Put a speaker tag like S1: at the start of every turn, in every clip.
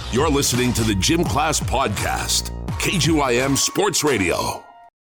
S1: You're listening to the Gym Class Podcast, KGYM Sports Radio.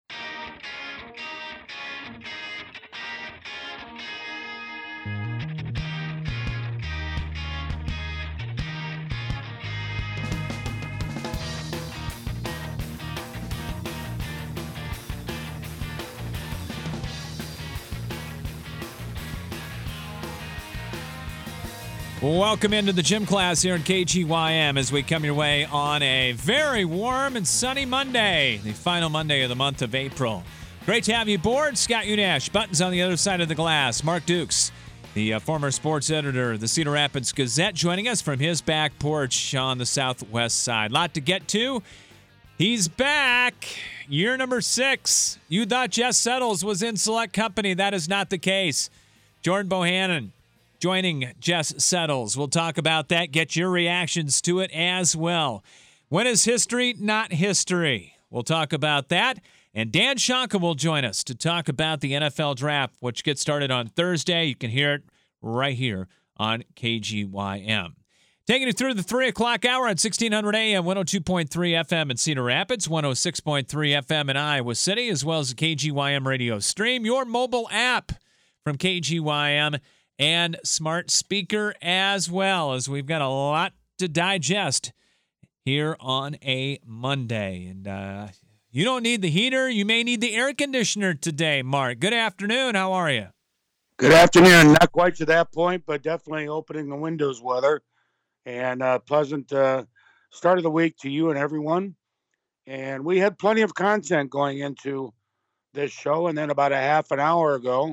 S2: Welcome into the Gym Class here in KGYM as we come your way on a very warm and sunny Monday, the final Monday of the month of April. Great to have you aboard. Scott Unash, buttons on the other side of the glass. Mark Dukes, the former sports editor of the Cedar Rapids Gazette, joining us from his back porch on the southwest side. Lot to get to. He's back. Year number 6. You thought Jess Settles was in select company. That is not the case. Jordan Bohannon joining Jess Settles. We'll talk about that, get your reactions to it as well. When is history not history? We'll talk about that. And Dan Shonka will join us to talk about the NFL Draft, which gets started on Thursday. You can hear it right here on KGYM. Taking you through the 3 o'clock hour on 1600 AM, 102.3 FM in Cedar Rapids, 106.3 FM in Iowa City, as well as the KGYM radio stream, your mobile app from KGYM, and smart speaker as well, as we've got a lot to digest here on a Monday. And you don't need the heater. You may need the air conditioner today, Mark. Good afternoon. How are you?
S3: Good afternoon. Not quite to that point, but definitely opening the windows weather. And pleasant start of the week to you and everyone. And we had plenty of content going into this show. And then about a half an hour ago,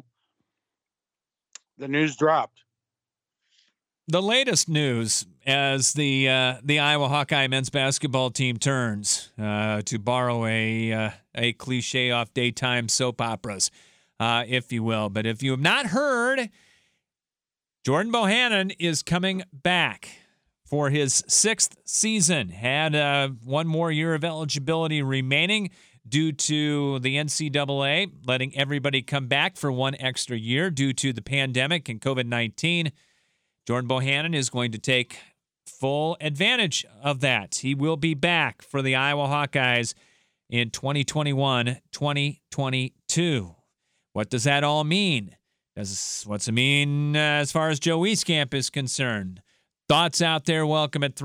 S3: the news dropped.
S2: The latest news as the Iowa Hawkeye men's basketball team turns, to borrow a cliche off daytime soap operas, if you will. But if you have not heard, Jordan Bohannon is coming back for his 6th season. Had one more year of eligibility remaining due to the NCAA letting everybody come back for one extra year due to the pandemic and COVID-19. Jordan Bohannon is going to take full advantage of that. He will be back for the Iowa Hawkeyes in 2021-2022. What does that all mean? What's it mean as far as Joe Wieskamp is concerned? Thoughts out there, welcome at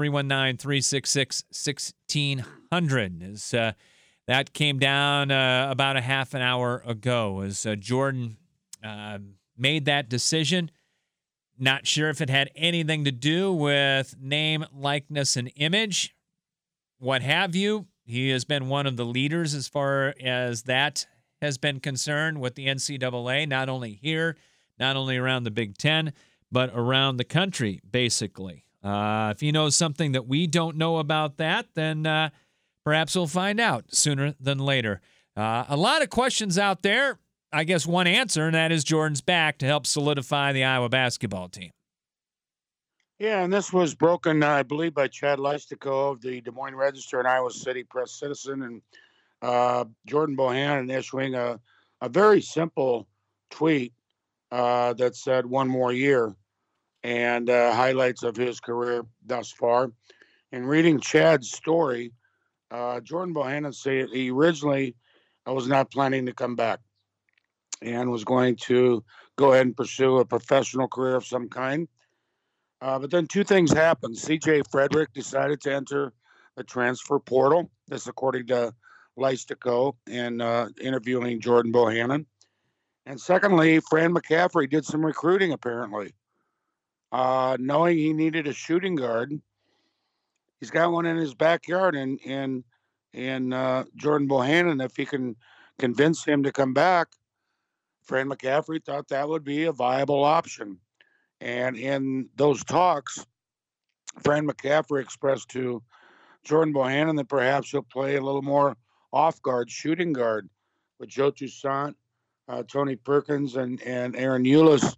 S2: 319-366-1600. That came down about a half an hour ago as Jordan made that decision. Not sure if it had anything to do with name, likeness, and image, what have you. He has been one of the leaders as far as that has been concerned with the NCAA, not only here, not only around the Big Ten, but around the country, basically. If he knows something that we don't know about that, then perhaps we'll find out sooner than later. A lot of questions out there. I guess one answer, and that is Jordan's back to help solidify the Iowa basketball team.
S3: Yeah, and this was broken, I believe, by Chad Leistikow of the Des Moines Register and Iowa City Press Citizen. And Jordan Bohannon issuing a very simple tweet that said one more year and highlights of his career thus far. And reading Chad's story, Jordan Bohannon said he originally was not planning to come back and was going to go ahead and pursue a professional career of some kind. But then two things happened. C.J. Frederick decided to enter the transfer portal. This according to Leistikow in interviewing Jordan Bohannon. And secondly, Fran McCaffrey did some recruiting apparently. Knowing he needed a shooting guard, he's got one in his backyard, and Jordan Bohannon, if he can convince him to come back, Fran McCaffrey thought that would be a viable option. And in those talks, Fran McCaffrey expressed to Jordan Bohannon that perhaps he'll play a little more off-guard, shooting guard, with Joe Toussaint, Tony Perkins, and Aaron Eulis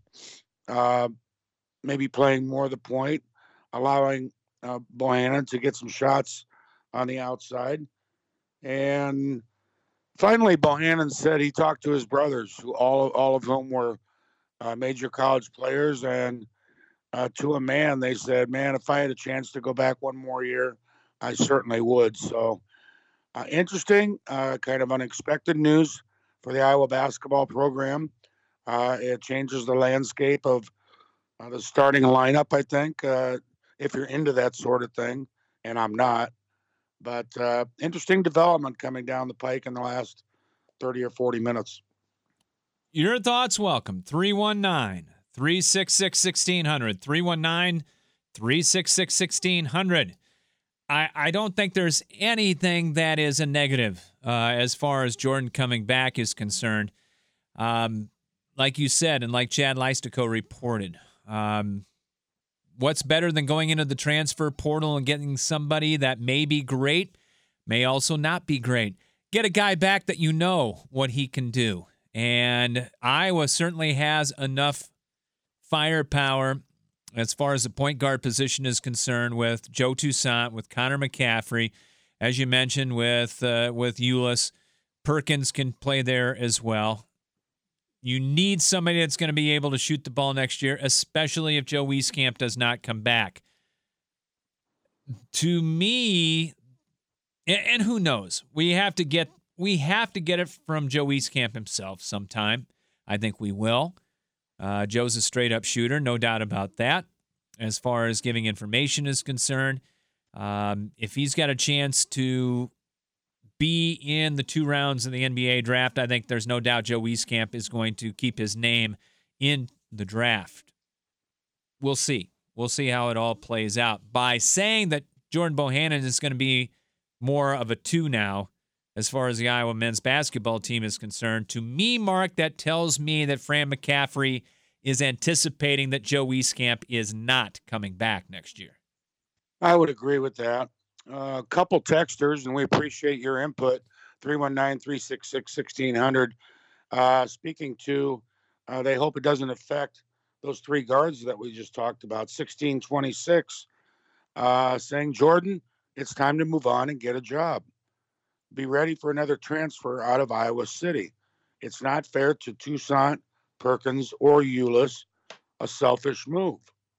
S3: maybe playing more of the point, allowing Bohannon to get some shots on the outside. And finally, Bohannon said he talked to his brothers, who all of whom were major college players, and to a man, they said, man, if I had a chance to go back one more year, I certainly would. So interesting, kind of unexpected news for the Iowa basketball program. It changes the landscape of the starting lineup, I think, if you're into that sort of thing, and I'm not. But interesting development coming down the pike in the last 30 or 40 minutes.
S2: Your thoughts welcome. 319-366-1600. 319-366-1600. I don't think there's anything that is a negative as far as Jordan coming back is concerned. Like you said, and like Chad Leistico reported, what's better than going into the transfer portal and getting somebody that may be great, may also not be great? Get a guy back that you know what he can do. And Iowa certainly has enough firepower as far as the point guard position is concerned with Joe Toussaint, with Connor McCaffrey, as you mentioned, with Ulis. Perkins can play there as well. You need somebody that's going to be able to shoot the ball next year, especially if Joe Wieskamp does not come back. To me, and who knows, we have to get it from Joe Wieskamp himself sometime. I think we will. Joe's a straight-up shooter, no doubt about that, as far as giving information is concerned. If he's got a chance to be in the 2 rounds of the NBA draft, I think there's no doubt Joe Wieskamp is going to keep his name in the draft. We'll see. We'll see how it all plays out. By saying that Jordan Bohannon is going to be more of a 2 now, as far as the Iowa men's basketball team is concerned, to me, Mark, that tells me that Fran McCaffrey is anticipating that Joe Wieskamp is not coming back next year.
S3: I would agree with that. A couple texters, and we appreciate your input. 319-366-1600. Speaking to, they hope it doesn't affect those 3 guards that we just talked about. 1626, saying, Jordan, it's time to move on and get a job. Be ready for another transfer out of Iowa City. It's not fair to Toussaint, Perkins, or Ulis. A selfish move.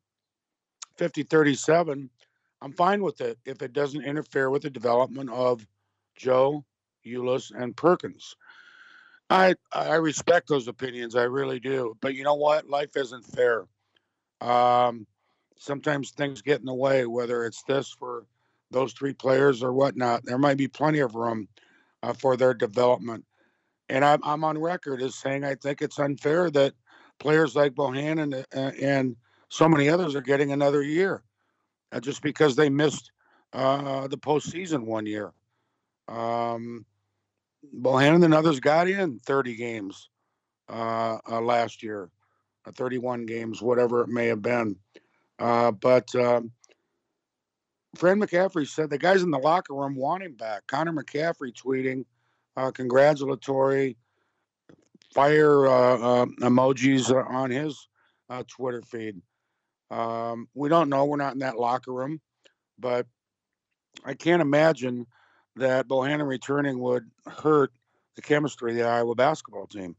S3: 5037, I'm fine with it if it doesn't interfere with the development of Joe, Ulis, and Perkins. I respect those opinions. I really do. But you know what? Life isn't fair. Sometimes things get in the way, whether it's this for those 3 players or whatnot. There might be plenty of room for their development. And I'm on record as saying I think it's unfair that players like Bohannon and so many others are getting another year just because they missed the postseason one year. Bohannon and others got in 30 games last year, 31 games, whatever it may have been. But Fran McCaffrey said the guys in the locker room want him back. Connor McCaffrey tweeting congratulatory fire emojis on his Twitter feed. We don't know. We're not in that locker room. But I can't imagine that Bohannon returning would hurt the chemistry of the Iowa basketball team.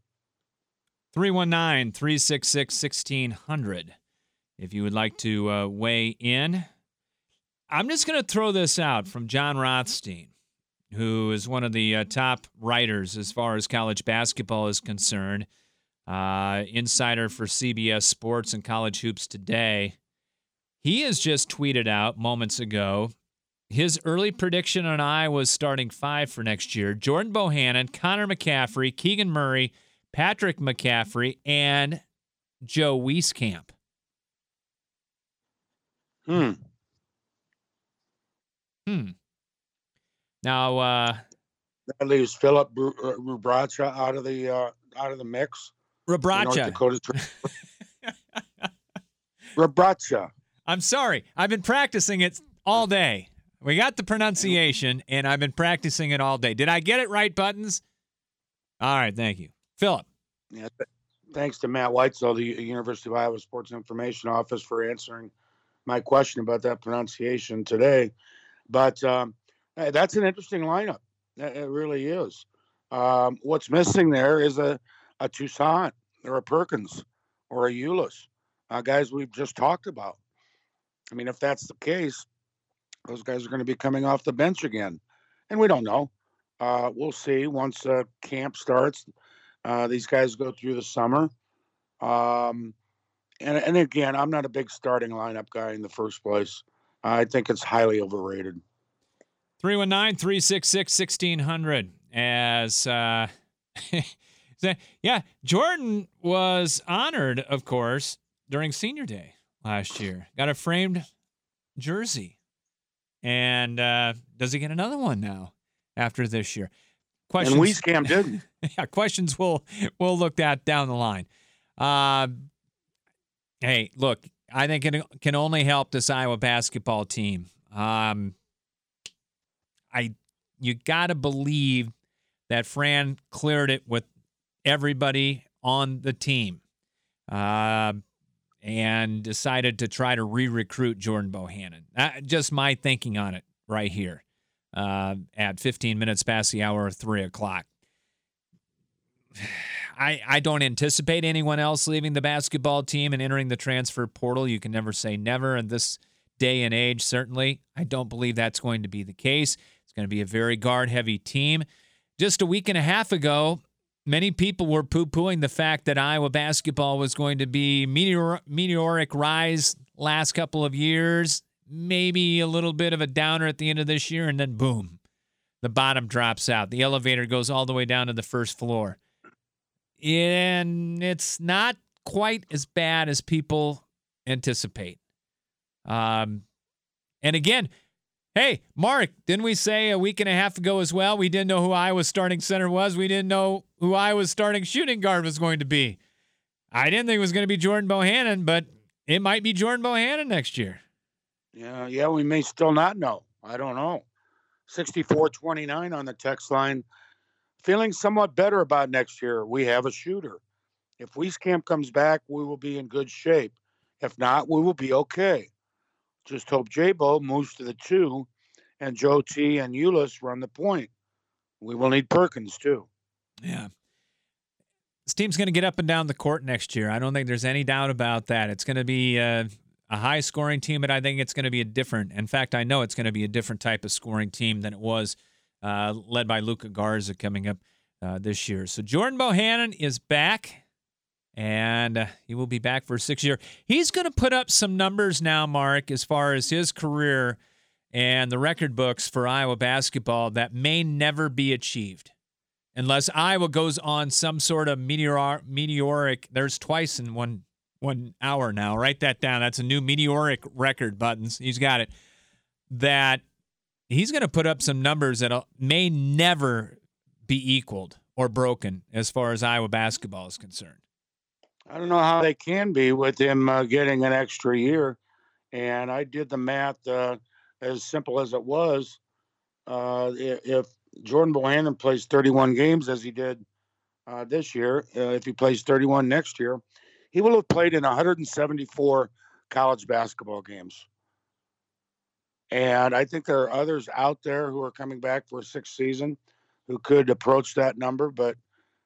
S2: 319-366-1600 if you would like to weigh in. I'm just going to throw this out from John Rothstein, who is one of the top writers as far as college basketball is concerned, insider for CBS Sports and College Hoops Today. He has just tweeted out moments ago his early prediction on Iowa's starting 5 for next year: Jordan Bohannon, Connor McCaffrey, Keegan Murray, Patrick McCaffrey, and Joe Wieskamp. Now,
S3: that leaves Philip Rebraca out of the mix.
S2: Rebraca.
S3: Rebraca.
S2: I'm sorry. I've been practicing it all day. We got the pronunciation, and I've been practicing it all day. Did I get it right, Buttons? All right, thank you. Philip.
S3: Yeah, thanks to Matt Weitzel, the University of Iowa Sports Information Office, for answering my question about that pronunciation today. But that's an interesting lineup. It really is. What's missing there is a Toussaint or a Perkins or a Ulis. guys we've just talked about. I mean, if that's the case, those guys are going to be coming off the bench again, and we don't know. We'll see once camp starts. These guys go through the summer. And again, I'm not a big starting lineup guy in the first place. I think it's highly overrated.
S2: 319-366-1600. As yeah, Jordan was honored, of course, during Senior Day last year. Got a framed jersey. And does he get another one now after this year?
S3: Questions, and Wieskamp didn't.
S2: Yeah, questions we'll look at down the line. Hey, look, I think it can only help this Iowa basketball team. You got to believe that Fran cleared it with everybody on the team and decided to try to re-recruit Jordan Bohannon. Just my thinking on it right here at 15 minutes past the hour of 3 o'clock. I don't anticipate anyone else leaving the basketball team and entering the transfer portal. You can never say never in this day and age, certainly. I don't believe that's going to be the case. It's going to be a very guard-heavy team. Just a week and a half ago, many people were poo-pooing the fact that Iowa basketball was going to be meteoric rise last couple of years, maybe a little bit of a downer at the end of this year, and then boom, the bottom drops out. The elevator goes all the way down to the first floor. And it's not quite as bad as people anticipate. And again, hey, Mark, didn't we say a week and a half ago as well, we didn't know who Iowa's starting center was. We didn't know who Iowa's starting shooting guard was going to be. I didn't think it was going to be Jordan Bohannon, but it might be Jordan Bohannon next year.
S3: Yeah, we may still not know. I don't know. 6429 on the text line. Feeling somewhat better about next year. We have a shooter. If Wieskamp comes back, we will be in good shape. If not, we will be okay. Just hope J-Bo moves to the 2 and Joe T and Ulis run the point. We will need Perkins, too.
S2: Yeah. This team's going to get up and down the court next year. I don't think there's any doubt about that. It's going to be a high-scoring team, but I think it's going to be in fact, I know it's going to be a different type of scoring team than it was led by Luka Garza coming up this year. So Jordan Bohannon is back, and he will be back for a 6th year. He's going to put up some numbers now, Mark, as far as his career and the record books for Iowa basketball that may never be achieved unless Iowa goes on some sort of meteoric. There's twice in one hour now. Write that down. That's a new meteoric record, Buttons. He's got it. That he's going to put up some numbers that may never be equaled or broken as far as Iowa basketball is concerned.
S3: I don't know how they can be with him getting an extra year. And I did the math as simple as it was. If Jordan Bohannon plays 31 games as he did this year, if he plays 31 next year, he will have played in 174 college basketball games. And I think there are others out there who are coming back for a 6th season who could approach that number. But,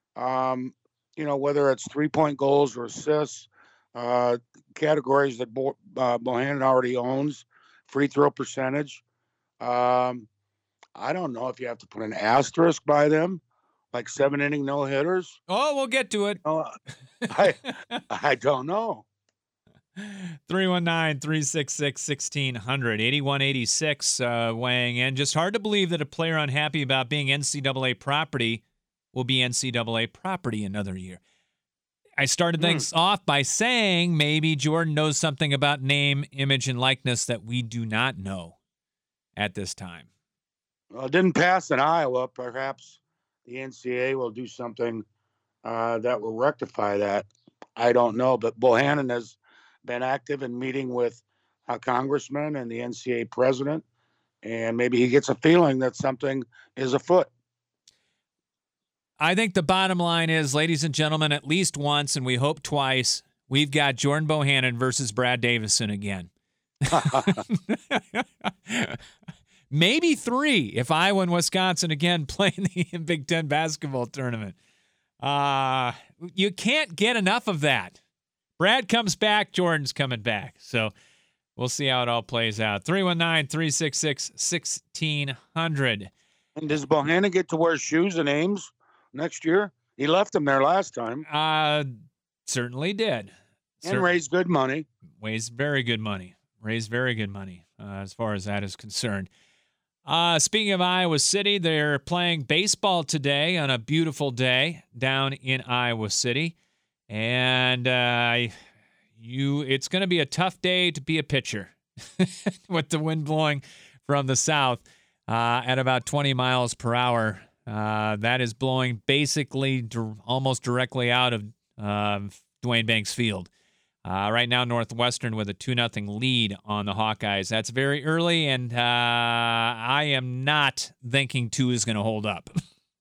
S3: whether it's 3-point goals or assists, categories that Bohannon already owns, free throw percentage, I don't know if you have to put an asterisk by them, like 7-inning no-hitters.
S2: Oh, we'll get to it.
S3: I don't know.
S2: 319-366-1600, 8186 weighing in. Just hard to believe that a player unhappy about being NCAA property will be NCAA property another year. I started things off by saying maybe Jordan knows something about name, image, and likeness that we do not know at this time.
S3: Well, it didn't pass in Iowa. Perhaps the NCAA will do something that will rectify that. I don't know, but Bohannon has been active in meeting with a congressman and the NCAA president, and maybe he gets a feeling that something is afoot.
S2: I think the bottom line is, ladies and gentlemen, at least once, and we hope twice, we've got Jordan Bohannon versus Brad Davison again. Maybe 3 if Iowa and Wisconsin again play in the Big Ten basketball tournament. You can't get enough of that. Brad comes back, Jordan's coming back. So we'll see how it all plays out. 319-366-1600.
S3: And does Bohannon get to wear shoes and Ames next year? He left them there last time.
S2: Certainly did.
S3: And raised good money.
S2: Raised very good money as far as that is concerned. Speaking of Iowa City, they're playing baseball today on a beautiful day down in Iowa City. And it's going to be a tough day to be a pitcher with the wind blowing from the south at about 20 miles per hour. That is blowing basically almost directly out of Dwayne Banks Field. Right now, Northwestern with a 2-0 lead on the Hawkeyes. That's very early, and I am not thinking 2 is going to hold up.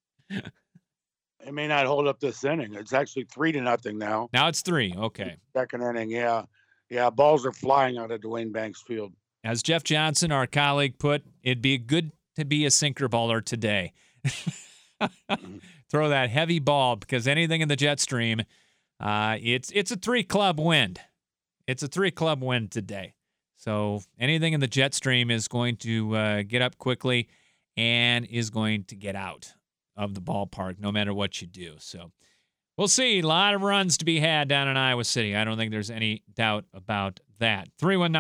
S3: It may not hold up this inning. It's actually 3-0 now.
S2: Now it's 3. Okay.
S3: Second inning, yeah. Yeah, balls are flying out of Dwayne Banks Field.
S2: As Jeff Johnson, our colleague, put, it'd be good to be a sinker baller today. Throw that heavy ball, because anything in the jet stream, it's a 3-club wind. It's a 3-club wind today. So anything in the jet stream is going to get up quickly and is going to get out of the ballpark no matter what you do. So we'll see. A lot of runs to be had down in Iowa City. I don't think there's any doubt about that.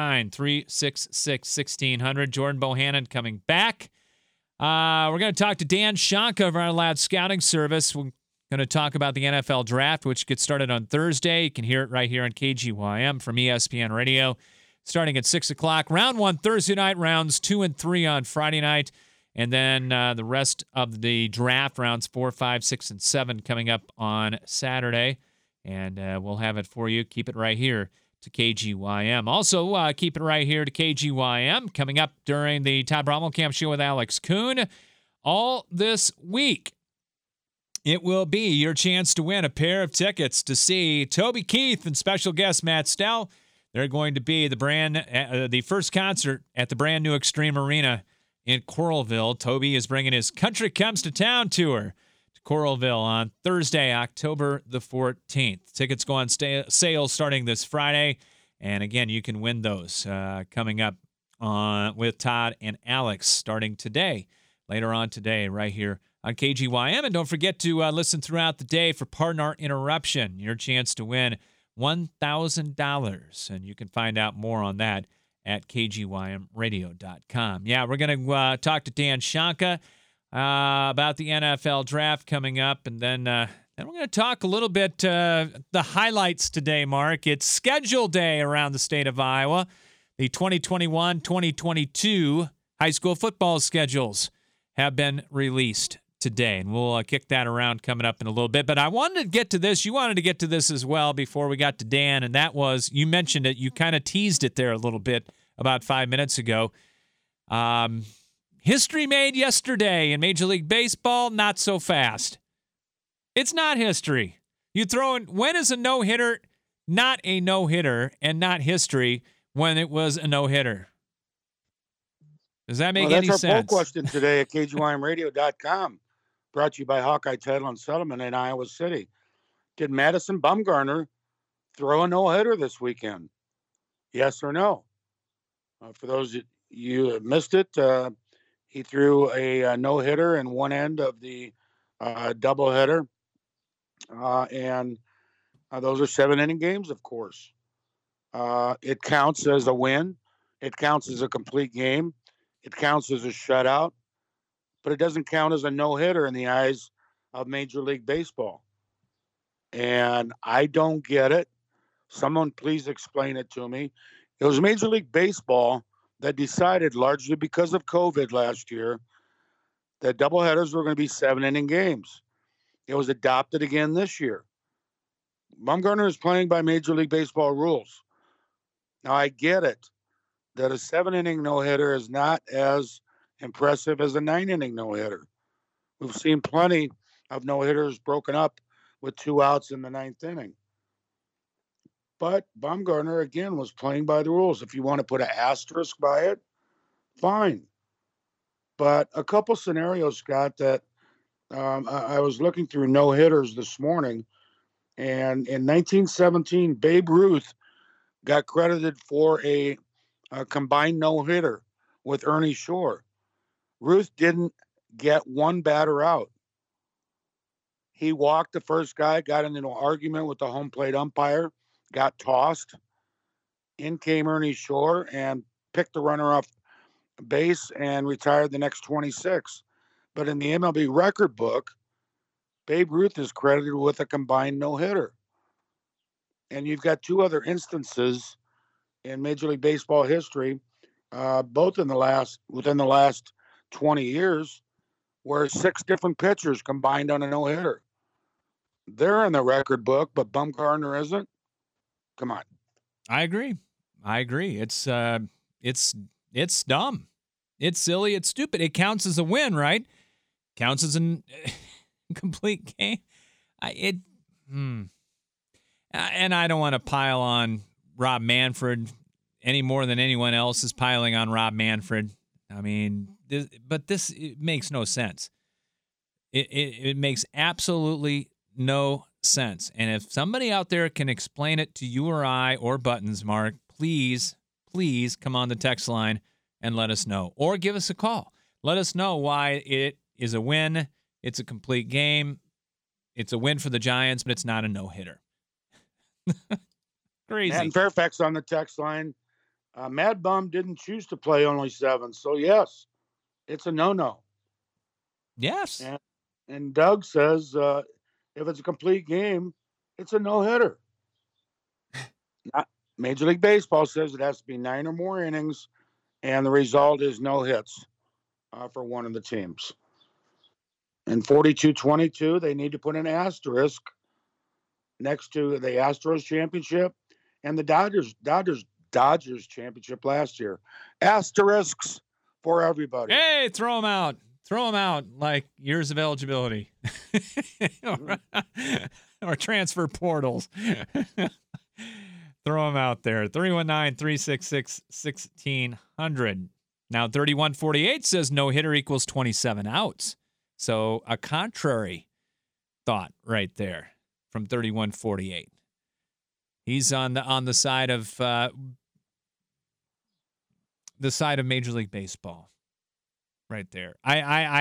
S2: 319-366-1600. Jordan Bohannon coming back. We're going to talk to Dan Shonka of our Lad Scouting Service. We're going to talk about the NFL Draft, which gets started on Thursday. You can hear it right here on KGYM from ESPN Radio, starting at 6 o'clock. Round 1 Thursday night, rounds 2 and 3 on Friday night. And then the rest of the draft, rounds 4, 5, 6, and 7, coming up on Saturday. And we'll have it for you. Keep it right here to KGYM. Also, keep it right here to KGYM, coming up during the Todd Brommelkamp Show with Alex Kuhn. All this week, it will be your chance to win a pair of tickets to see Toby Keith and special guest Matt Stell. They're going to be the first concert at the brand new Extreme Arena in Coralville. Toby is bringing his Country Comes to Town tour to Coralville on Thursday, October the 14th. Tickets go on sale starting this Friday. And again, you can win those coming up with Todd and Alex starting today, later on today, right here on KGYM. And don't forget to listen throughout the day for Pardon Our Interruption, your chance to win $1,000. And you can find out more on that at kgymradio.com. Yeah, we're going to talk to Dan Shonka about the NFL Draft coming up, and then we're going to talk a little bit the highlights today, Mark. It's schedule day around the state of Iowa. The 2021-2022 high school football schedules have been released today, and we'll kick that around coming up in a little bit. But I wanted to get to this. You wanted to get to this as well before we got to Dan, and that was, you mentioned it. You kind of teased it there a little bit about 5 minutes ago. History made yesterday in Major League Baseball, not so fast. It's not history. You throw in, when is a no-hitter not a no-hitter and not history when it was a no-hitter? Does that make any sense?
S3: That's our poll question today at KGYMradio.com, brought to you by Hawkeye Title and Settlement in Iowa City. Did Madison Bumgarner throw a no-hitter this weekend? Yes or no? For those of you that missed it, he threw a no-hitter in one end of the doubleheader. And those are 7-inning games, of course. It counts as a win. It counts as a complete game. It counts as a shutout. But it doesn't count as a no-hitter in the eyes of Major League Baseball. And I don't get it. Someone please explain it to me. It was Major League Baseball that decided, largely because of COVID last year, that doubleheaders were going to be 7-inning games. It was adopted again this year. Bumgarner is playing by Major League Baseball rules. Now, I get it that a 7-inning no-hitter is not as impressive as a 9-inning no-hitter. We've seen plenty of no-hitters broken up with 2 outs in the 9th inning. But Bumgarner, again, was playing by the rules. If you want to put an asterisk by it, fine. But a couple scenarios, Scott, that I was looking through no-hitters this morning, And in 1917, Babe Ruth got credited for a combined no-hitter with Ernie Shore. Ruth didn't get one batter out. He walked the first guy, got into an argument with the home plate umpire, got tossed. In came Ernie Shore and picked the runner off base and retired the next 26. But in the MLB record book, Babe Ruth is credited with a combined no-hitter. And you've got two other instances in Major League Baseball history, both within the last 20 years, where 6 different pitchers combined on a no-hitter. They're in the record book, but Bumgarner isn't. Come on.
S2: I agree. It's dumb. It's silly. It's stupid. It counts as a win, right? Counts as a complete game. And I don't want to pile on Rob Manfred any more than anyone else is piling on Rob Manfred. I mean, this it makes no sense. It makes absolutely no sense. And if somebody out there can explain it to you or I or Buttons, Mark, please come on the text line and let us know. Or give us a call. Let us know why it is a win. It's a complete game. It's a win for the Giants, but it's not a no-hitter. Crazy.
S3: And Fairfax on the text line. Mad Bum didn't choose to play only 7. So, yes, it's a no-no.
S2: Yes.
S3: And Doug says if it's a complete game, it's a no-hitter. Major League Baseball says it has to be 9 or more innings, and the result is no hits for one of the teams. In 42-22, they need to put an asterisk next to the Astros championship and the Dodgers championship last year. Asterisks for everybody.
S2: Hey, throw them out. Throw them out like years of eligibility or transfer portals. Throw them out there. 319-366-1600. Now, 3148 says no hitter equals 27 outs. So a contrary thought right there from 3148. He's on the side of Major League Baseball. Right there. I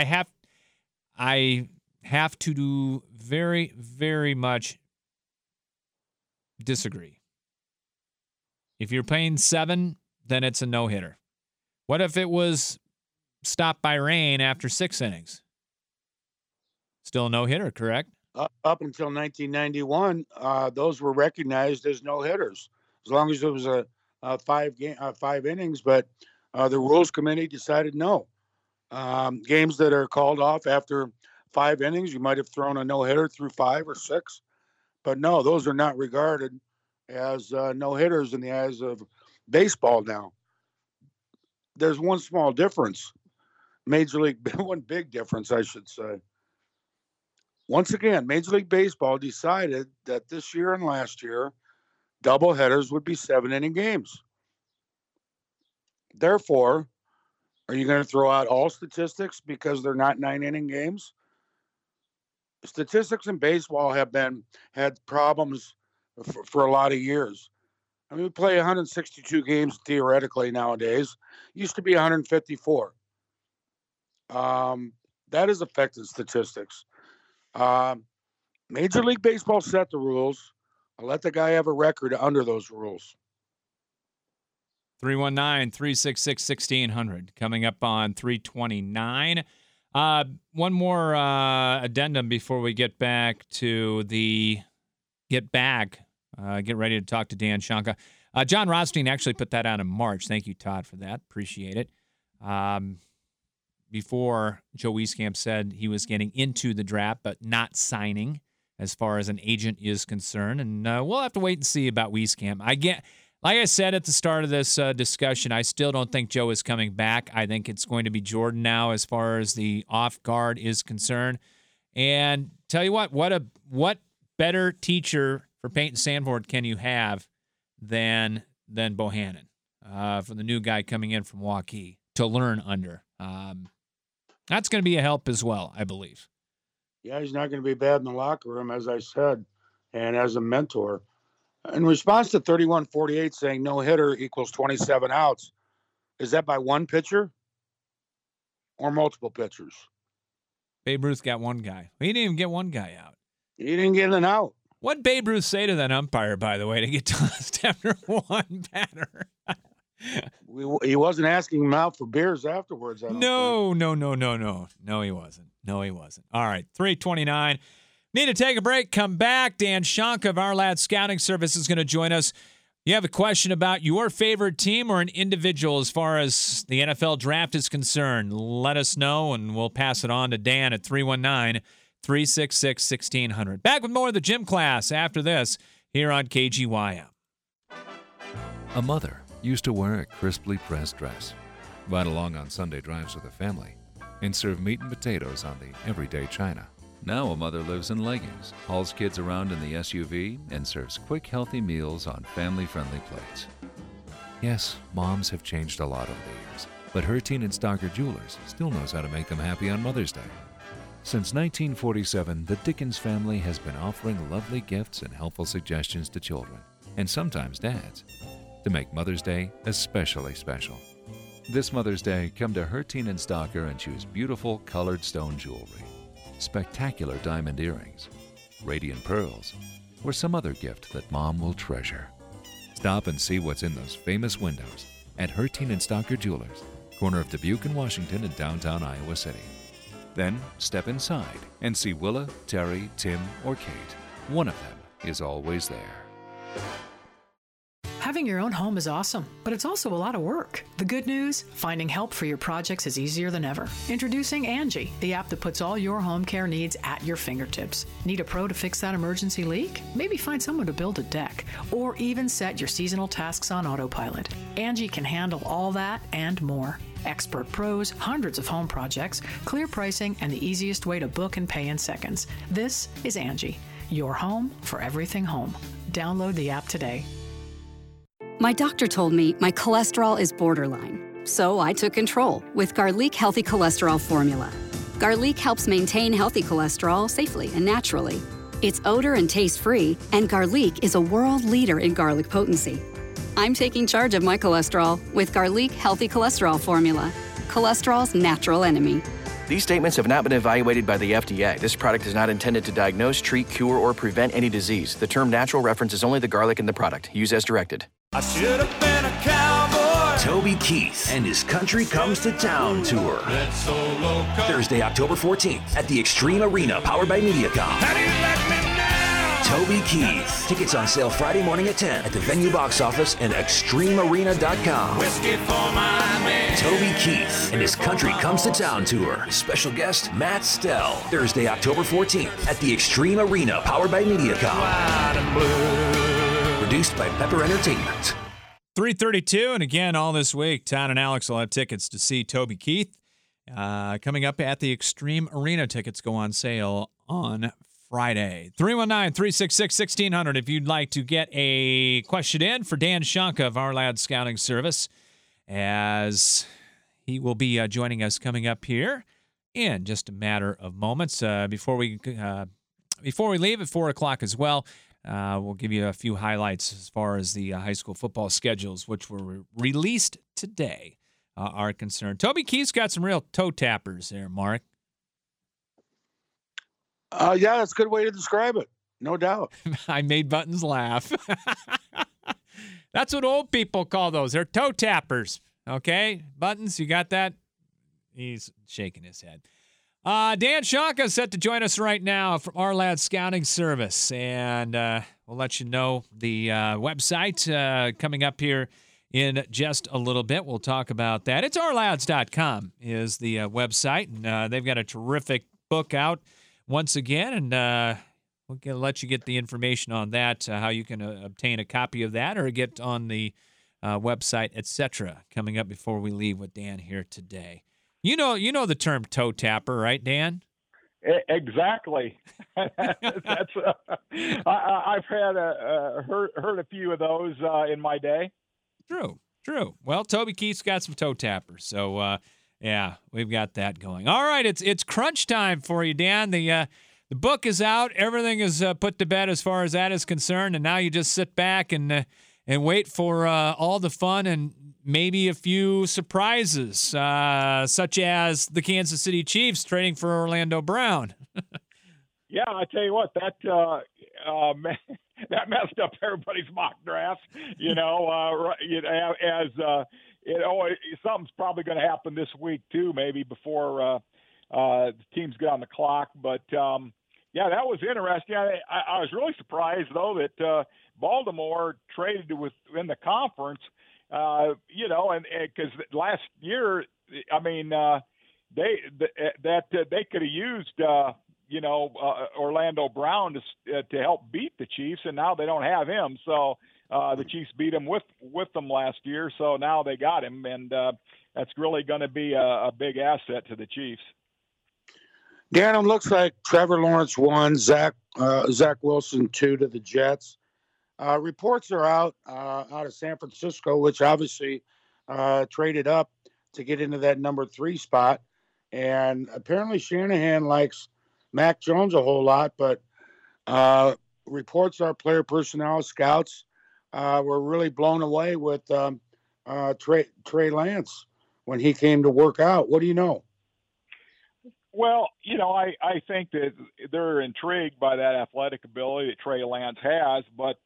S2: have to do very, very much disagree. If you're paying 7, then it's a no-hitter. What if it was stopped by rain after 6 innings? Still a no-hitter, correct?
S3: Up until 1991, those were recognized as no-hitters, as long as it was a 5 innings. But the Rules Committee decided no. Games that are called off after 5 innings, you might have thrown a no-hitter through 5 or 6. But no, those are not regarded as no-hitters in the eyes of baseball now. There's one small difference. One big difference, I should say. Once again, Major League Baseball decided that this year and last year, doubleheaders would be 7-inning games. Therefore, are you going to throw out all statistics because they're not 9-inning games? Statistics in baseball had problems for a lot of years. I mean, we play 162 games theoretically nowadays. Used to be 154. That has affected statistics. Major League Baseball set the rules. I'll let the guy have a record under those rules.
S2: 319-366-1600 coming up on 329. One more addendum before we get back to get ready to talk to Dan Shonka. John Rothstein actually put that out in March. Thank you, Todd, for that. Appreciate it. Before Joe Wieskamp said he was getting into the draft but not signing as far as an agent is concerned. And we'll have to wait and see about Wieskamp. Like I said at the start of this discussion, I still don't think Joe is coming back. I think it's going to be Jordan now as far as the off guard is concerned. And tell you what better teacher for Peyton Sandford can you have than Bohannon for the new guy coming in from Waukee to learn under. That's going to be a help as well, I believe.
S3: Yeah, he's not going to be bad in the locker room, as I said. and as a mentor. In response to 3148 saying no hitter equals 27 outs, is that by one pitcher or multiple pitchers?
S2: Babe Ruth got one guy. He didn't even get one guy out.
S3: He didn't get an out.
S2: What'd Babe Ruth say to that umpire, by the way, to get tossed after one batter?
S3: He wasn't asking him out for beers afterwards.
S2: No, he wasn't. All right, 3:29. Need to take a break. Come back. Dan Shonka of Our Lad Scouting Service is going to join us. You have a question about your favorite team or an individual as far as the NFL draft is concerned, let us know, and we'll pass it on to Dan at 319-366-1600. Back with more of the gym class after this here on KGYM.
S4: A mother used to wear a crisply pressed dress, ride along on Sunday drives with her family, and serve meat and potatoes on the everyday china. Now a mother lives in leggings, hauls kids around in the SUV, and serves quick, healthy meals on family-friendly plates. Yes, moms have changed a lot over the years, but Hertine and Stocker Jewelers still knows how to make them happy on Mother's Day. Since 1947, the Dickens family has been offering lovely gifts and helpful suggestions to children, and sometimes dads, to make Mother's Day especially special. This Mother's Day, come to Hertine and Stocker and choose beautiful colored stone jewelry, spectacular diamond earrings, radiant pearls, or some other gift that Mom will treasure. Stop and see what's in those famous windows at Hertine and Stocker Jewelers, corner of Dubuque and Washington in downtown Iowa City. Then step inside and see Willa, Terry, Tim, or Kate. One of them is always there.
S5: Having your own home is awesome, but it's also a lot of work. The good news? Finding help for your projects is easier than ever. Introducing Angie, the app that puts all your home care needs at your fingertips. Need a pro to fix that emergency leak? Maybe find someone to build a deck, or even set your seasonal tasks on autopilot. Angie can handle all that and more. Expert pros, hundreds of home projects, clear pricing, and the easiest way to book and pay in seconds. This is Angie, your home for everything home. Download the app today.
S6: My doctor told me my cholesterol is borderline, so I took control with Garlic Healthy Cholesterol Formula. Garlic helps maintain healthy cholesterol safely and naturally. It's odor and taste-free, and Garlic is a world leader in garlic potency. I'm taking charge of my cholesterol with Garlic Healthy Cholesterol Formula, cholesterol's natural enemy.
S7: These statements have not been evaluated by the FDA. This product is not intended to diagnose, treat, cure, or prevent any disease. The term natural references only the garlic in the product. Use as directed.
S8: I should have been a cowboy. Toby Keith and his Country Comes to Town tour. Thursday, October 14th at the Extreme Arena, powered by Mediacom. How do you like me now? Toby Keith. Tickets on sale Friday morning at 10 at the venue box office and extremearena.com. Whiskey for my man. Toby Keith and his Country Comes to Town tour. Special guest Matt Stell. Thursday, October 14th at the Extreme Arena, powered by Mediacom. White and blue. Produced by Pepper Entertainment.
S2: 3:32, and again, all this week, Todd and Alex will have tickets to see Toby Keith. Coming up at the Extreme Arena. Tickets go on sale on Friday. 319-366-1600 if you'd like to get a question in for Dan Shonka of Our Lad Scouting Service, as he will be joining us coming up here in just a matter of moments. Before we leave at 4 o'clock as well, we'll give you a few highlights as far as the high school football schedules, which were released today, are concerned. Toby Keith's got some real toe tappers there, Mark.
S3: Yeah, that's a good way to describe it. No doubt.
S2: I made Buttons laugh. That's what old people call those. They're toe tappers. Okay? Buttons, you got that? He's shaking his head. Dan Shonka is set to join us right now from Our Lad Scouting Service, and we'll let you know the website coming up here in just a little bit. We'll talk about that. It's ourlads.com is the website, and they've got a terrific book out once again, and we'll let you get the information on that, how you can obtain a copy of that or get on the website, etc., coming up before we leave with Dan here today. You know the term toe tapper, right, Dan?
S9: Exactly. That's I've had heard a few of those in my day.
S2: True. Well, Toby Keith's got some toe tappers, so yeah, we've got that going. All right, it's crunch time for you, Dan. The the book is out. Everything is put to bed as far as that is concerned, and now you just sit back and wait for all the fun and maybe a few surprises, such as the Kansas City Chiefs trading for Orlando Brown.
S9: Yeah, I tell you what, that messed up everybody's mock drafts. Something's probably going to happen this week too, maybe before the teams get on the clock. But yeah, that was interesting. I was really surprised though that Baltimore traded within the conference. And because last year, I mean, they could have used. Orlando Brown to help beat the Chiefs, and now they don't have him. So the Chiefs beat him with them last year, so now they got him, and that's really going to be a big asset to the Chiefs.
S3: Dan, it looks like Trevor Lawrence 1, Zach Wilson 2 to the Jets. Reports are out of San Francisco, which obviously traded up to get into that number 3 spot, and apparently Shanahan likes Mac Jones a whole lot, but reports are player personnel scouts were really blown away with Trey Lance when he came to work out. What do you know?
S9: Well, I think that they're intrigued by that athletic ability that Trey Lance has, but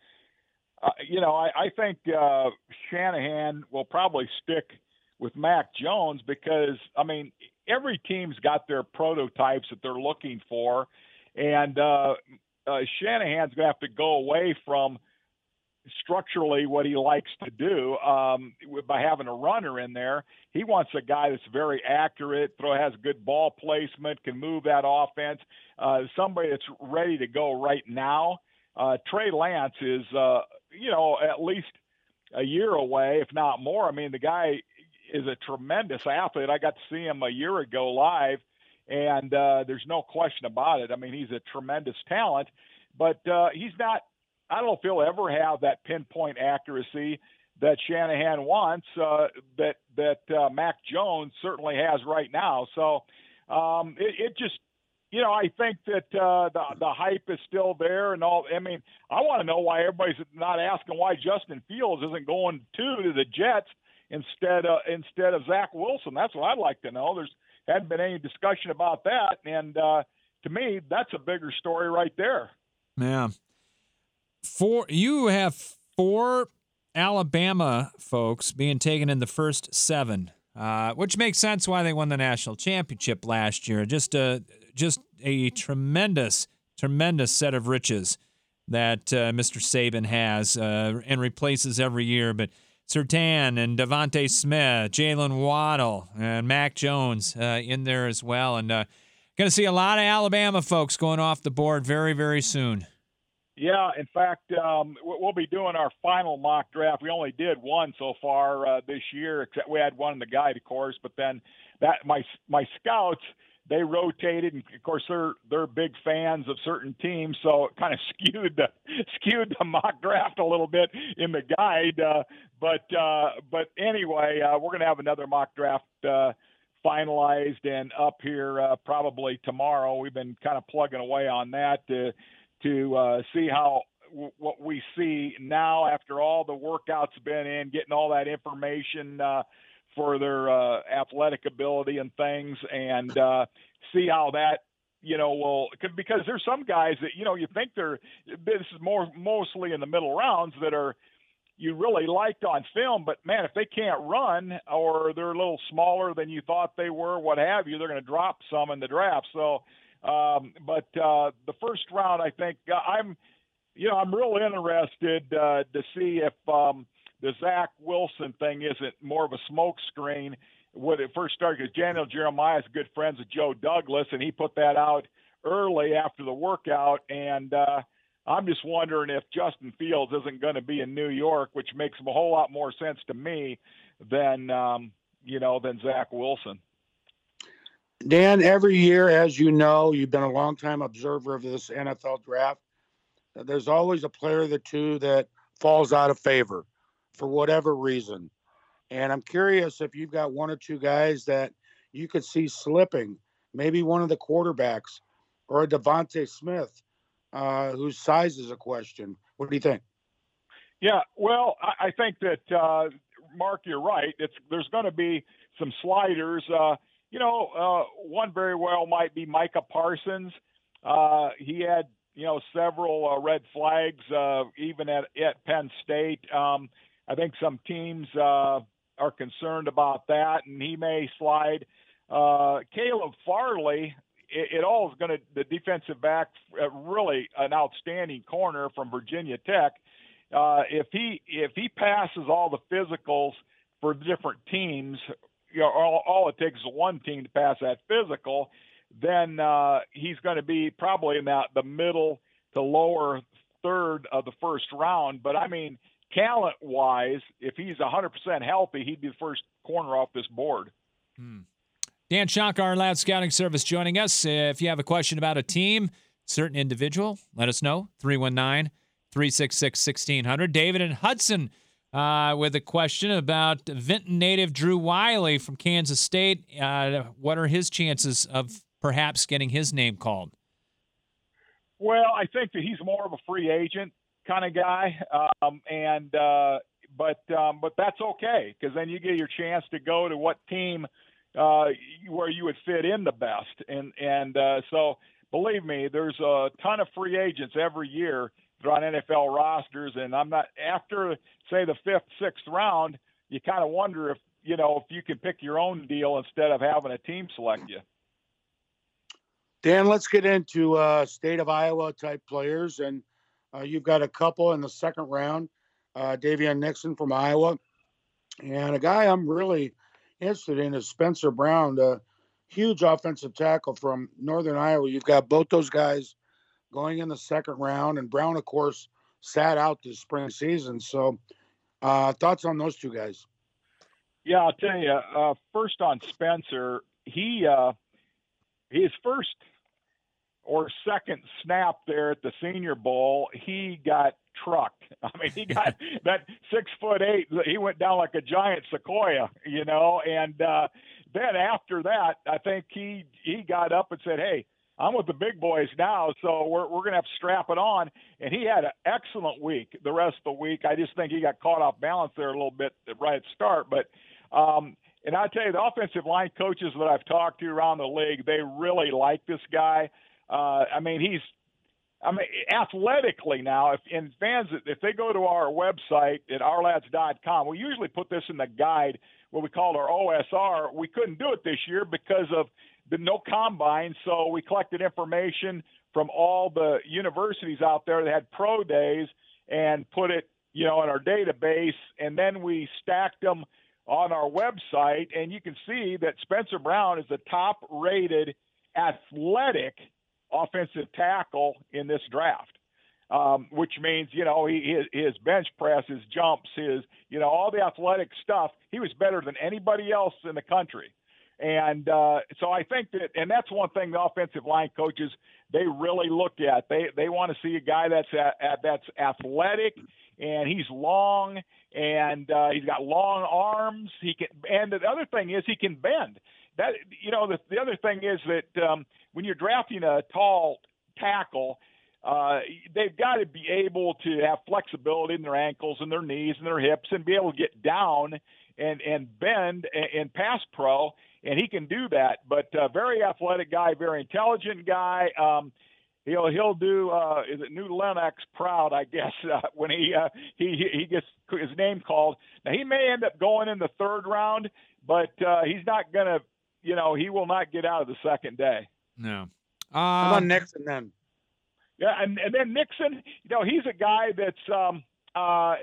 S9: I think Shanahan will probably stick with Mac Jones because, I mean, every team's got their prototypes that they're looking for, and Shanahan's going to have to go away from structurally what he likes to do by having a runner in there. He wants a guy that's very accurate, has good ball placement, can move that offense, somebody that's ready to go right now. Trey Lance is, at least a year away, if not more. I mean, the guy is a tremendous athlete. I got to see him a year ago live, and there's no question about it. I mean, he's a tremendous talent, but he's not – I don't know if he'll ever have that pinpoint accuracy that Shanahan wants that Mac Jones certainly has right now. So it just – I think that the hype is still there and all. I mean, I want to know why everybody's not asking why Justin Fields isn't going to the Jets instead of Zach Wilson. That's what I'd like to know. There's hadn't been any discussion about that, and to me, that's a bigger story right there.
S2: Yeah. You have 4 Alabama folks being taken in the first 7, which makes sense why they won the national championship last year. Just a tremendous set of riches that Mr. Saban has and replaces every year. But Surtain and Devontae Smith, Jalen Waddle, and Mac Jones in there as well. And going to see a lot of Alabama folks going off the board very, very soon.
S9: Yeah, in fact, we'll be doing our final mock draft. We only did one so far this year, except we had one in the guide, of course. But then my scouts, they rotated, and of course they're big fans of certain teams, so it kind of skewed the mock draft a little bit in the guide. But anyway, we're going to have another mock draft finalized and up here probably tomorrow. We've been kind of plugging away on that to see what we see now after all the workouts been in, getting all that information for their athletic ability and things, and see how that because there's some guys that you think this is mostly in the middle rounds that are you really liked on film, but man, if they can't run or they're a little smaller than you thought they were, what have you, they're going to drop some in the draft. So. But the first round, I think I'm real interested to see if the Zach Wilson thing isn't more of a smoke screen when it first started. Because Daniel Jeremiah is good friends with Joe Douglas, and he put that out early after the workout. And I'm just wondering if Justin Fields isn't going to be in New York, which makes a whole lot more sense to me than Zach Wilson.
S3: Dan, every year, as you know, you've been a longtime observer of this NFL draft. There's always a player or two that falls out of favor for whatever reason. And I'm curious if you've got 1 or 2 guys that you could see slipping, maybe one of the quarterbacks. or a Devontae Smith, whose size is a question? What do you think?
S9: Yeah, well, I think that, Mark, you're right. There's going to be some sliders. One very well might be Micah Parsons. He had, several red flags, even at Penn State. I think some teams are concerned about that, and he may slide. Caleb Farley, it all is going to – the defensive back, really an outstanding corner from Virginia Tech. If he passes all the physicals for different teams, all it takes is one team to pass that physical, then he's going to be probably in the middle to lower third of the first round. But, I mean, talent-wise, if he's 100% healthy, he'd be the first corner off this board.
S2: Dan Schalk, our Lad Scouting Service, joining us. If you have a question about a team, certain individual, let us know. 319-366-1600. David and Hudson with a question about Vinton native Drew Wiley from Kansas State. What are his chances of perhaps getting his name called?
S9: Well, I think that he's more of a free agent kind of guy, but that's okay, because then you get your chance to go to what team where you would fit in the best, and so believe me, there's a ton of free agents every year that are on NFL rosters, and I'm not after say the 5th, 6th round, you kind of wonder if you can pick your own deal instead of having a team select you.
S3: Dan, let's get into state of Iowa type players, and you've got a couple in the second round. Davion Nixon from Iowa, and a guy I'm really interested in is Spencer Brown, a huge offensive tackle from Northern Iowa. You've got both those guys going in the second round, and Brown, of course, sat out this spring season. So thoughts on those two guys?
S9: Yeah, I'll tell you, first on Spencer, his first or second snap there at the Senior Bowl, he got trucked. I mean, he got that 6'8", he went down like a giant sequoia, and then after that, I think he got up and said, hey, I'm with the big boys now, so we're going to have to strap it on. And he had an excellent week the rest of the week. I just think he got caught off balance there a little bit right at the start. But and I tell you, the offensive line coaches that I've talked to around the league, they really like this guy. Athletically now, if they go to our website at ourlads.com, we usually put this in the guide, what we call our OSR. We couldn't do it this year because of the no combine, so we collected information from all the universities out there that had pro days and put it, in our database, and then we stacked them on our website, and you can see that Spencer Brown is the top-rated athletic offensive tackle in this draft, which means, his bench press, his jumps, all the athletic stuff, he was better than anybody else in the country. And so I think that's one thing the offensive line coaches, they really look at. They want to see a guy that's athletic, and he's long, and he's got long arms. And the other thing is he can bend. That the other thing is that when you're drafting a tall tackle, they've got to be able to have flexibility in their ankles and their knees and their hips and be able to get down and bend and pass pro, and he can do that. But very athletic guy, very intelligent guy. He'll do is it New Lennox proud, I guess, when he gets his name called. Now he may end up going in the third round, but he's not gonna. He will not get out of the second day.
S2: No.
S3: How about Nixon then?
S9: Yeah, and then Nixon, he's a guy that's now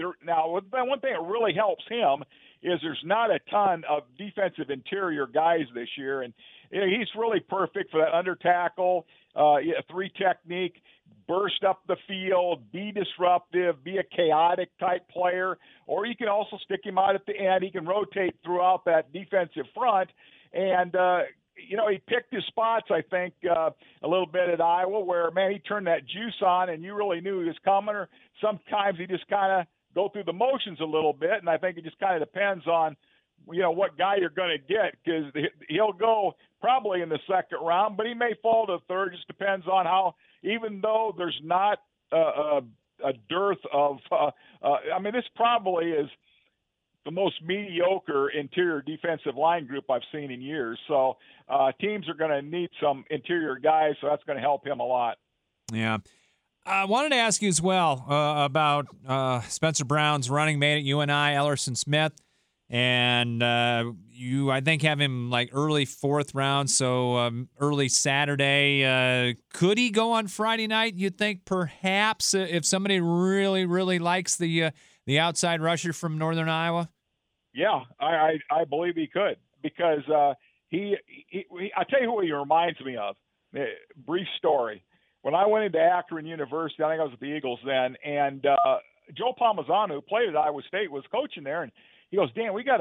S9: one thing that really helps him is there's not a ton of defensive interior guys this year, and he's really perfect for that under tackle, three technique, burst up the field, be disruptive, be a chaotic type player, or you can also stick him out at the end. He can rotate throughout that defensive front, and he picked his spots, I think, a little bit at Iowa where, man, he turned that juice on and you really knew he was coming, or sometimes he just kind of go through the motions a little bit, and I think it just kind of depends on, what guy you're going to get, because he'll go probably in the second round, but he may fall to third. Just depends on how, even though there's not a dearth of this probably is the most mediocre interior defensive line group I've seen in years. So teams are going to need some interior guys, so that's going to help him a lot.
S2: Yeah. I wanted to ask you as well about Spencer Brown's running mate at UNI, Ellerson Smith. And you, I think, have him like early fourth round, so early Saturday. Could he go on Friday night, you think, perhaps, if somebody really, really likes the outside rusher from Northern Iowa?
S9: Yeah, I believe he could, because he I tell you who he reminds me of. Brief story. When I went into Akron University, I think I was at the Eagles then, and Joe Palmisano, who played at Iowa State, was coaching there, and he goes, Dan, we got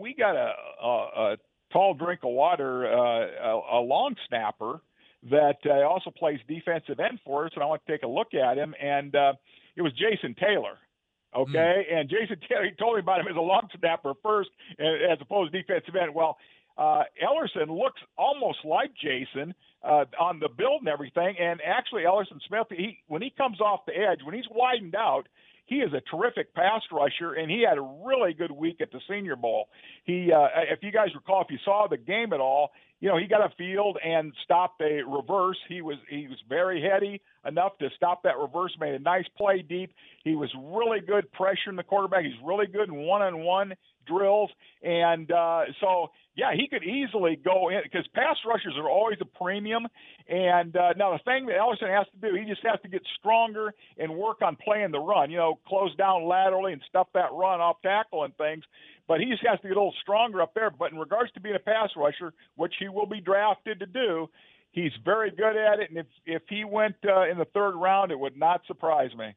S9: a tall drink of water, a long snapper that also plays defensive end for us, and I want to take a look at him. And it was Jason Taylor, okay? And Jason Taylor, he told me about him as a long snapper first, as opposed to defensive end. Well, Ellerson looks almost like Jason on the build and everything. And actually, Ellerson Smith, when he comes off the edge, when he's widened out, he is a terrific pass rusher, and he had a really good week at the Senior Bowl. He, if you guys recall, if you saw the game at all, he got a field and stopped a reverse. He was very heady enough to stop that reverse, made a nice play deep. He was really good pressuring the quarterback. He's really good in one-on-one drills. And so, yeah, he could easily go in, because pass rushers are always a premium. And now the thing that Ellerson has to do, he just has to get stronger and work on playing the run, close down laterally and stuff that run off tackle and things. But he just has to get a little stronger up there. But in regards to being a pass rusher, which he will be drafted to do, he's very good at it. And if he went in the third round, it would not surprise me.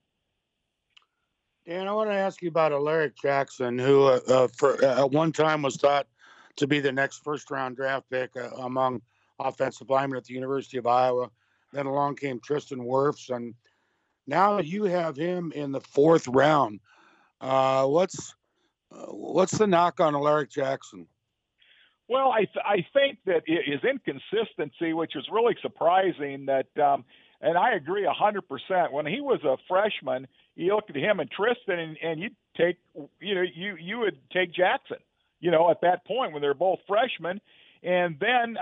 S3: Dan, I want to ask you about Alaric Jackson, who at one time was thought to be the next first-round draft pick among offensive linemen at the University of Iowa. Then along came Tristan Wirfs, and now you have him in the fourth round. What's the knock on Alaric Jackson?
S9: Well, I think that his inconsistency, which was really surprising, that and I agree 100%. When he was a freshman, you look at him and Tristan, and you take you would take Jackson. At that point when they're both freshmen, and then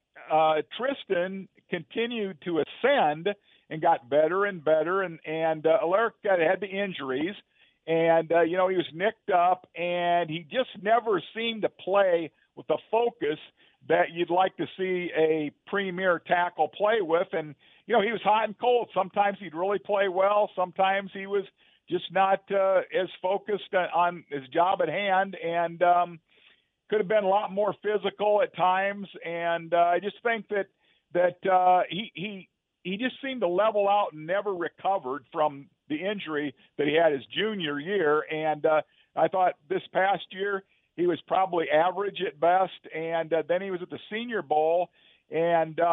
S9: Tristan continued to ascend and got better and better, and Alaric had the injuries, and he was nicked up, and he just never seemed to play with the focus that you'd like to see a premier tackle play with. And he was hot and cold. Sometimes he'd really play well, sometimes he was just not as focused on his job at hand, and could have been a lot more physical at times. And I just think that he just seemed to level out and never recovered from the injury that he had his junior year. And I thought this past year he was probably average at best. And then he was at the Senior Bowl, and there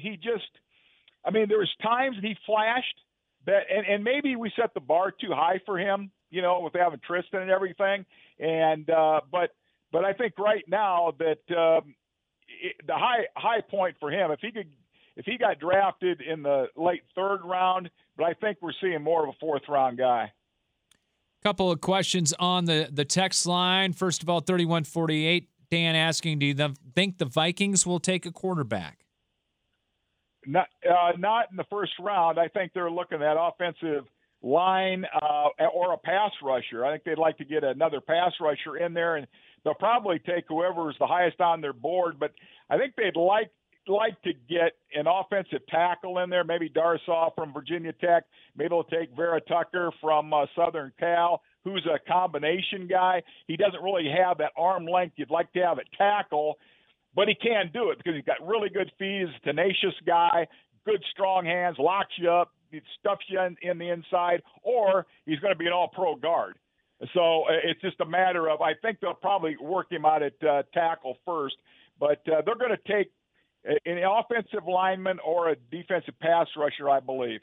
S9: was times that he flashed that, and maybe we set the bar too high for him, with having Tristan and everything. And but I think right now that the high point for him, if he got drafted in the late third round, but I think we're seeing more of a fourth round guy.
S2: Couple of questions on the text line. First of all, 3148, Dan asking, do you think the Vikings will take a quarterback?
S9: Not in the first round. I think they're looking at offensive line or a pass rusher. I think they'd like to get another pass rusher in there, and they'll probably take whoever's the highest on their board. But I think they'd like to get an offensive tackle in there, maybe Darsaw from Virginia Tech. Maybe they'll take Vera Tucker from Southern Cal, who's a combination guy. He doesn't really have that arm length you'd like to have at tackle, but he can do it because he's got really good feet. He's a tenacious guy, good strong hands, locks you up, stuffs you in the inside, or he's going to be an all-pro guard. So it's just a matter of, I think they'll probably work him out at tackle first, but they're going to take an offensive lineman or a defensive pass rusher, I believe.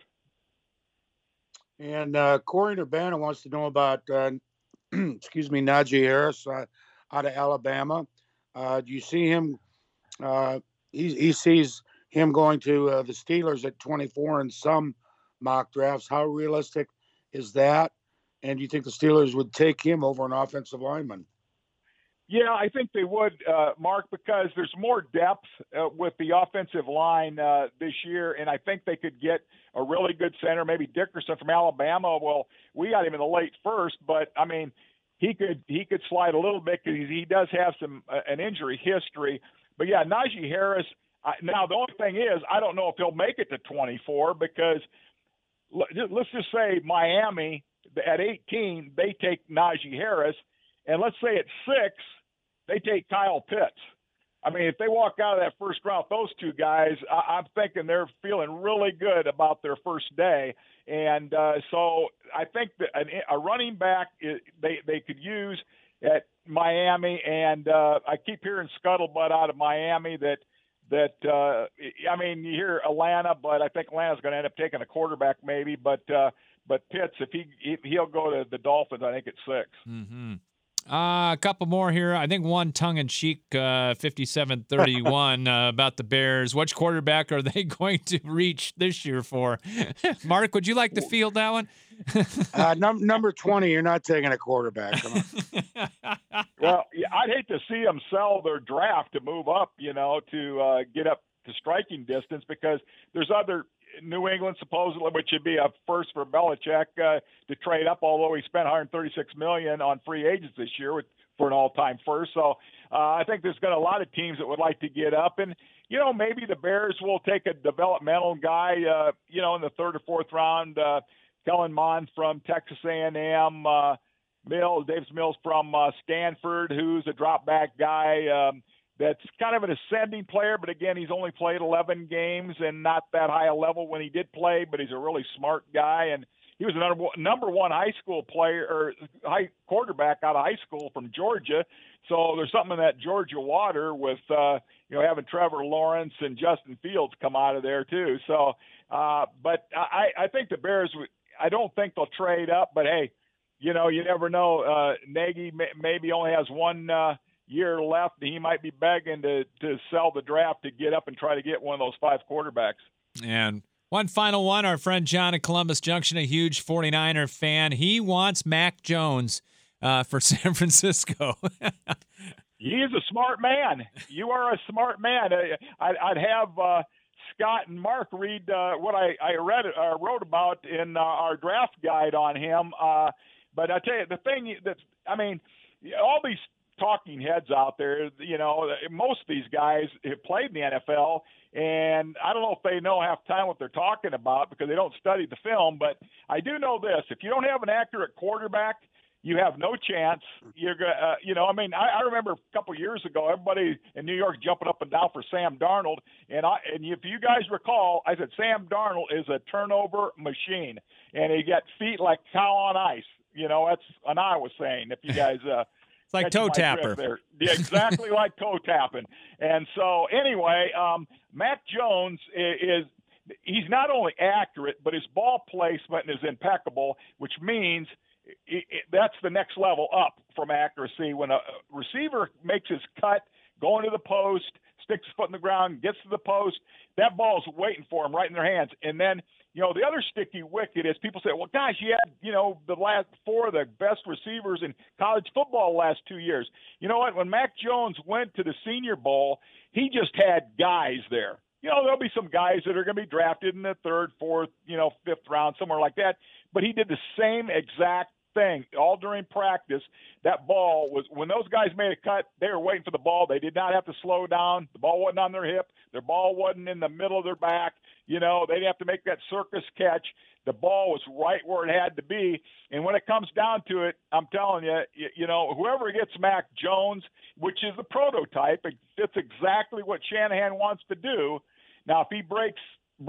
S3: And Corey Urbana wants to know about, Najee Harris out of Alabama. Do you see him, he sees him going to the Steelers at 24 in some mock drafts. How realistic is that? And do you think the Steelers would take him over an offensive lineman?
S9: Yeah, I think they would, Mark, because there's more depth with the offensive line this year, and I think they could get a really good center, maybe Dickerson from Alabama. Well, we got him in the late first, but I mean, he could slide a little bit because he does have an injury history. But yeah, Najee Harris. Now the only thing is, I don't know if he'll make it to 24 because let's just say Miami at 18 they take Najee Harris, and let's say at 6 they take Kyle Pitts. I mean, if they walk out of that first round, those two guys, I'm thinking they're feeling really good about their first day. And so I think that a running back they could use at Miami. And I keep hearing scuttlebutt out of Miami that I mean, you hear Atlanta, but I think Atlanta's going to end up taking a quarterback maybe. But Pitts, if he'll go to the Dolphins, I think at 6.
S2: Mm-hmm. A couple more here. I think one tongue-in-cheek, 57-31 about the Bears. Which quarterback are they going to reach this year for? Mark, would you like to field that one?
S3: Number 20, you're not taking a quarterback. Come on.
S9: Well, I'd hate to see them sell their draft to move up, to get up to striking distance because there's other – New England supposedly, which would be a first for Belichick to trade up, although he spent $136 million on free agents this year for an all-time first. So I think there's going to be a lot of teams that would like to get up. And, maybe the Bears will take a developmental guy, in the 3rd or 4th round, Kellen Mond from Texas A&M, Davis Mills from Stanford, who's a drop-back guy, that's kind of an ascending player, but again, he's only played 11 games and not that high a level when he did play, but he's a really smart guy. And he was a number one high school player or high quarterback out of high school from Georgia. So there's something in that Georgia water with, having Trevor Lawrence and Justin Fields come out of there too. So, but I think the Bears, I don't think they'll trade up, but hey, you never know. Nagy maybe only has one, year left, he might be begging to sell the draft to get up and try to get one of those 5 quarterbacks. And
S2: one final one, our friend John in Columbus Junction, a huge 49er fan. He wants Mac Jones for San Francisco.
S9: He is a smart man. You are a smart man. I'd have Scott and Mark read what I wrote about in our draft guide on him. But I tell you, the thing that, all these talking heads out there, most of these guys have played in the NFL, and I don't know if they know half the time what they're talking about because they don't study the film, but I do know this. If you don't have an accurate quarterback, you have no chance. You're going to, I remember a couple of years ago, everybody in New York jumping up and down for Sam Darnold, and if you guys recall, I said Sam Darnold is a turnover machine, and he got feet like cow on ice. That's what I was saying, if you guys
S2: it's like toe tapper.
S9: Yeah, exactly like toe tapping. And so anyway, Mac Jones he's not only accurate, but his ball placement is impeccable, which means that's the next level up from accuracy. When a receiver makes his cut, going to the post, sticks his foot in the ground, gets to the post, that ball's waiting for him right in their hands. And then, the other sticky wicket is people say, well, gosh, you had, the last 4 of the best receivers in college football the last 2 years. You know what? When Mac Jones went to the Senior Bowl, he just had guys there. There'll be some guys that are going to be drafted in the 3rd, 4th, 5th round, somewhere like that. But he did the same exact thing all during practice. That ball was, when those guys made a cut, they were waiting for the ball. They did not have to slow down. The ball wasn't on their hip. Their ball wasn't in the middle of their back. They didn't have to make that circus catch. The ball was right where it had to be. And when it comes down to it, I'm telling you, whoever gets Mac Jones, which is the prototype, it's exactly what Shanahan wants to do. Now, if he breaks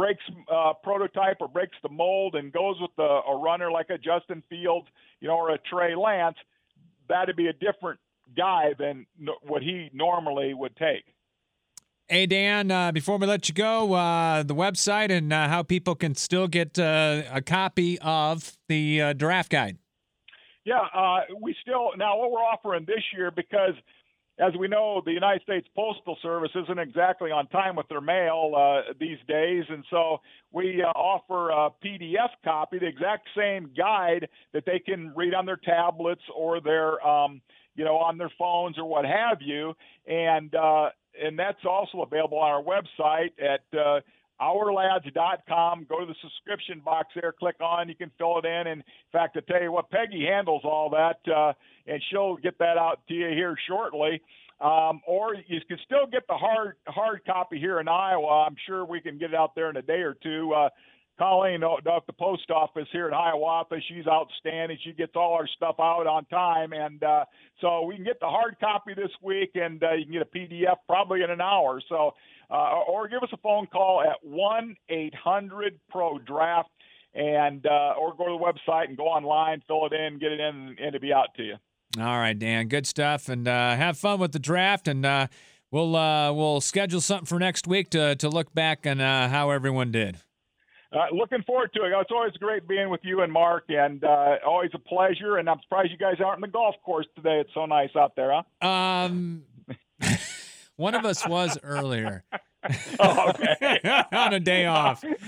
S9: prototype or breaks the mold and goes with a runner like a Justin Fields, or a Trey Lance, that'd be a different guy than what he normally would take.
S2: Hey, Dan, before we let you go, the website and how people can still get a copy of the draft guide.
S9: Yeah, now what we're offering this year, because as we know, the United States Postal Service isn't exactly on time with their mail these days, and so we offer a PDF copy, the exact same guide that they can read on their tablets or their, on their phones or what have you, and that's also available on our website at OurLads.com. Go to the subscription box there, click on, you can fill it in. And in fact, I tell you what, Peggy handles all that, and she'll get that out to you here shortly. Or you can still get the hard copy here in Iowa. I'm sure we can get it out there in a day or two. Colleen at the post office here in Hiawatha, she's outstanding. She gets all our stuff out on time. And so we can get the hard copy this week, and you can get a PDF probably in an hour. So, or give us a phone call at 1-800-PRO-DRAFT, and or go to the website and go online, fill it in, get it in, and it'll be out to you.
S2: All right, Dan, good stuff, and have fun with the draft, and we'll schedule something for next week to look back on how everyone did.
S9: Looking forward to it. It's always great being with you and Mark, and always a pleasure. And I'm surprised you guys aren't on the golf course today. It's so nice out there, huh?
S2: One of us was earlier.
S9: Oh, okay.
S2: On a day off.
S9: All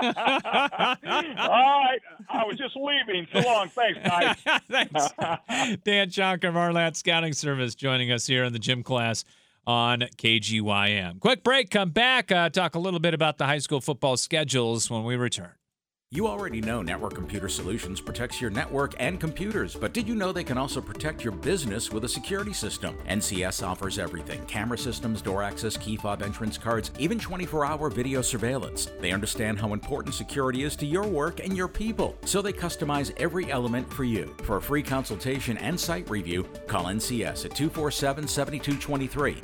S9: right. I was just leaving. So long. Thanks, guys.
S2: Thanks. Dan Schonk of Ourlads Scouting Service joining us here in the gym class on KGYM. Quick break, come back, talk a little bit about the high school football schedules when we return.
S10: You already know Network Computer Solutions protects your network and computers, but did you know they can also protect your business with a security system? NCS offers everything: camera systems, door access, key fob entrance cards, even 24-hour video surveillance. They understand how important security is to your work and your people, so they customize every element for you. For a free consultation and site review, call NCS at 247-7223,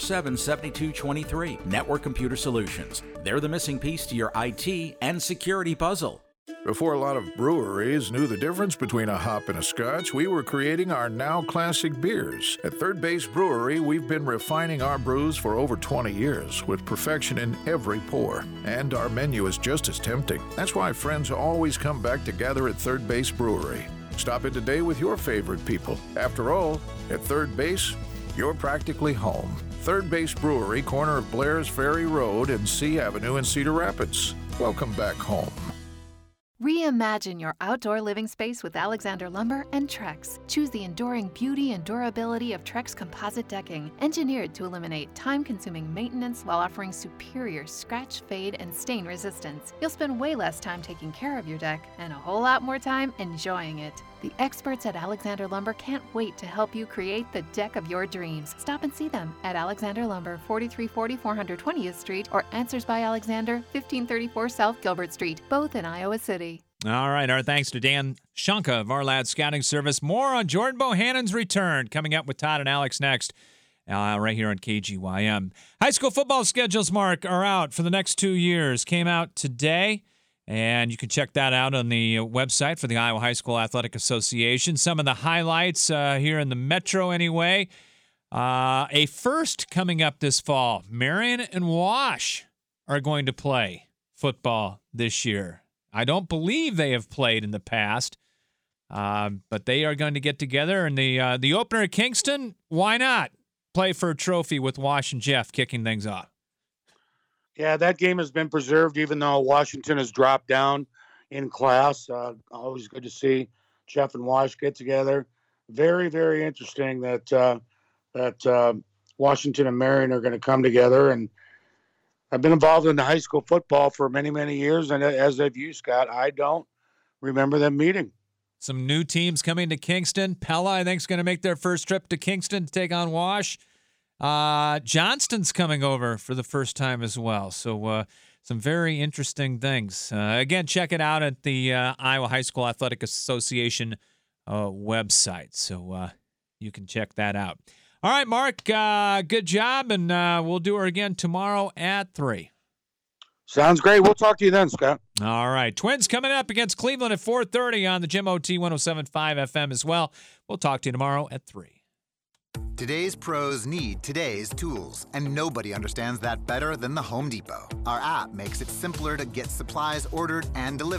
S10: 247-7223. Network Computer Solutions. They're the missing piece to your IT and security puzzle.
S11: Before a lot of breweries knew the difference between a hop and a scotch, we were creating our now classic beers. At Third Base Brewery, we've been refining our brews for over 20 years, with perfection in every pour. And our menu is just as tempting. That's why friends always come back to gather at Third Base Brewery. Stop in today with your favorite people. After all, at Third Base, you're practically home. Third Base Brewery, corner of Blair's Ferry Road and C Avenue in Cedar Rapids. Welcome back home.
S12: Reimagine your outdoor living space with Alexander Lumber and Trex. Choose the enduring beauty and durability of Trex composite decking, engineered to eliminate time-consuming maintenance while offering superior scratch, fade, and stain resistance. You'll spend way less time taking care of your deck and a whole lot more time enjoying it. The experts at Alexander Lumber can't wait to help you create the deck of your dreams. Stop and see them at Alexander Lumber, 4340 420th Street, or Answers by Alexander, 1534 South Gilbert Street, both in Iowa City.
S2: All right, our thanks to Dan Schonk of Ourlads Scouting Service. More on Jordan Bohannon's return coming up with Todd and Alex next, right here on KGYM. High school football schedules, Mark, are out for the next 2 years. Came out today. And you can check that out on the website for the Iowa High School Athletic Association. Some of the highlights here in the Metro anyway. A first coming up this fall. Marion and Wash are going to play football this year. I don't believe they have played in the past, but they are going to get together. And the opener at Kingston, why not play for a trophy with Wash and Jeff kicking things off?
S3: Yeah, that game has been preserved, even though Washington has dropped down in class. Always good to see Jeff and Wash get together. Very, very interesting that Washington and Marion are going to come together. And I've been involved in the high school football for many, many years, and as have you, Scott, I don't remember them meeting.
S2: Some new teams coming to Kingston. Pella, I think, is going to make their first trip to Kingston to take on Wash. Johnston's coming over for the first time as well. So some very interesting things. Again, check it out at the Iowa High School Athletic Association website. So you can check that out. All right, Mark, good job, and we'll do her again tomorrow at 3.
S3: Sounds great. We'll talk to you then, Scott.
S2: All right. Twins coming up against Cleveland at 4:30 on the Jim OT 107.5 FM as well. We'll talk to you tomorrow at 3.
S13: Today's pros need today's tools, and nobody understands that better than the Home Depot. Our app makes it simpler to get supplies ordered and delivered